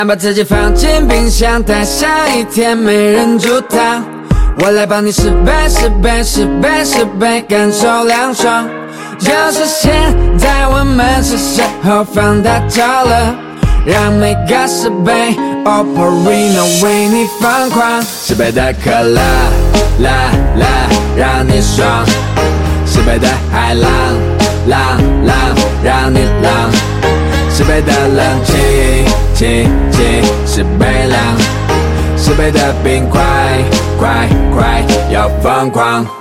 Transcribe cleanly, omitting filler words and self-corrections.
把自己放进冰箱，待下一天没人阻挡。我来帮你10倍10倍10倍10倍，感受凉爽。就是现在，我们是时候放大招了，让每个10倍 Operino 为你疯狂。10倍的可乐，啦啦，让你爽。10倍的海浪，浪浪，让你浪。10倍的冷气，气气，10倍凉。10倍的冰块，快快要疯狂。